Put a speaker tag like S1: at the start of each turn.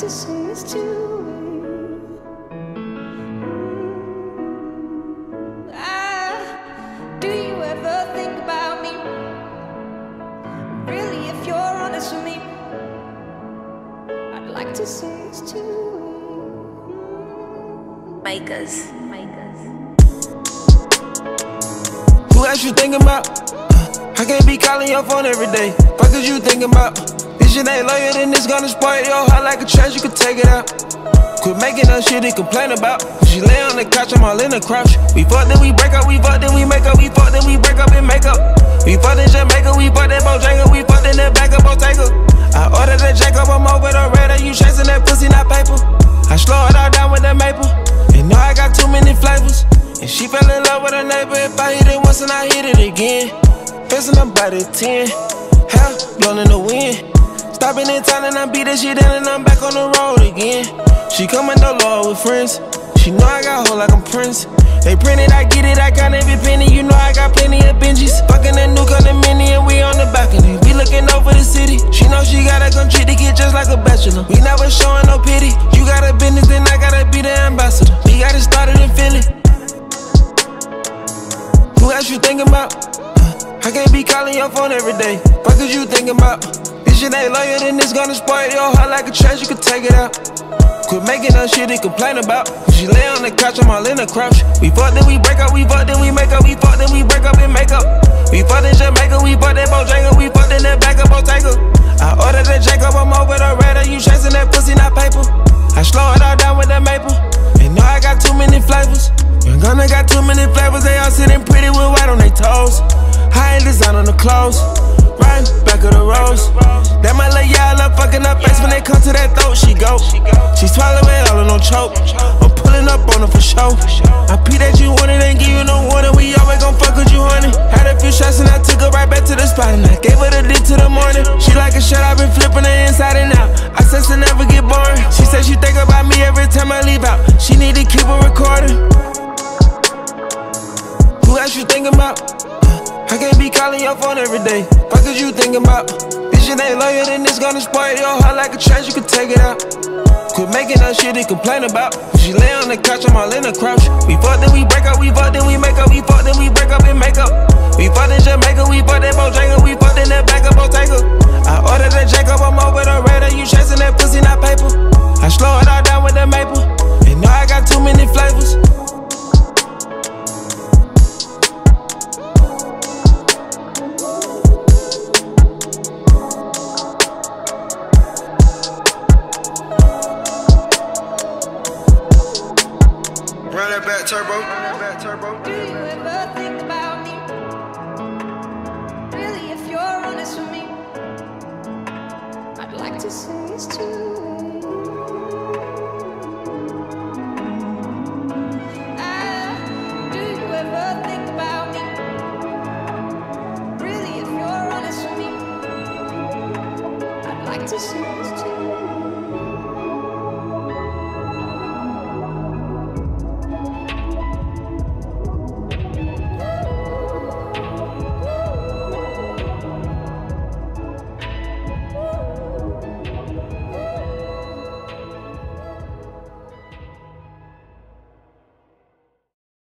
S1: to say it's too late. Do you ever think about me? Really, if you're honest with me, I'd like to say it's too late.
S2: Makers.
S3: Who else you thinking about? I can't be calling your phone every day. Fuck is you thinking about? This shit ain't loyal, then it's gonna spoil your heart like a trash, you could take it out. Quit making us shit to complain about. She lay on the couch, I'm all in the crouch. We fuck, then we break up, we fuck, then we make up. We fuck, then we break up and make up. We fuck in Jamaica, we fuck that Bojangles. We fuck in that back of Bottega. I ordered that Jacob, I'm over the radar. You chasing that pussy, not paper. I slow it all down with that maple. And know I got too many flavors. And she fell in love with her neighbor. If I hit it once and I hit it again. Facing up by the 10. Hell, blown in the wind. Stopping in town and I beat that shit down and I'm back on the road again. She coming no low with friends. She know I got hoe like I'm Prince. They printed, I get it, I count every penny. You know I got plenty of Benjis. Fucking that new condominium and we on the balcony. We looking over the city. She know she gotta come treat the kid just like a bachelor. We never showing no pity. You got a business, then I gotta be the ambassador. We got it started in Philly. Who else you thinking about? I can't be calling your phone every day. Fuck is you thinking about? This shit ain't loyal, then it's gonna spoil your heart like a trash, you could take it out. Quit making us shit to complain about. She lay on the couch, I'm all in the crouch. We fuck, then we break up, we fuck, then we make up. We fuck, then we break up and make up. We fuck in Jamaica, we fuck that Bojangles. We fuck in that back of Bottega. I ordered that Jacob, I'm over the radar. You chasing that pussy, not paper. I slow it all down with that maple. And know I got too many flavors. Young Gunna got too many flavors. They all sitting pretty with white on their toes. High design on the clothes. Right back of the rose. That my little y'all up fucking up face. When they come to that throat, she go. She swallow it all in no choke. I'm pulling up on her for show. I pee that you want it, ain't give you no warning. We always gon' fuck with you, honey. Had a few shots and I took her right back to the spot. And I gave her the dick to the morning. She like a shit, I been flipping her inside and out. I sense to never get boring. She said she think about me every time I leave out. She need to keep a recording. Who else you thinking about? I can't be calling your phone every day. Fuck is you thinking about? This shit ain't loyal, then it's gonna spoil your heart like a trash, you could take it out. Quit making us shit to complain about. She lay on the couch, I'm all in the crouch. We fuck, then we break up, we fuck, then we make up. We fuck, then we break up and make up. We fuck in Jamaica, we fuck that Bojangles. We fuck in that back of Bottega. I ordered that Jacob, I'm over the radar. You chasing that pussy, not paper. I slow it all down with that maple. And know I got too many flavors. Run that back turbo.
S1: Do you ever think about me? Really, if you're honest with me, I'd like to say it's too late.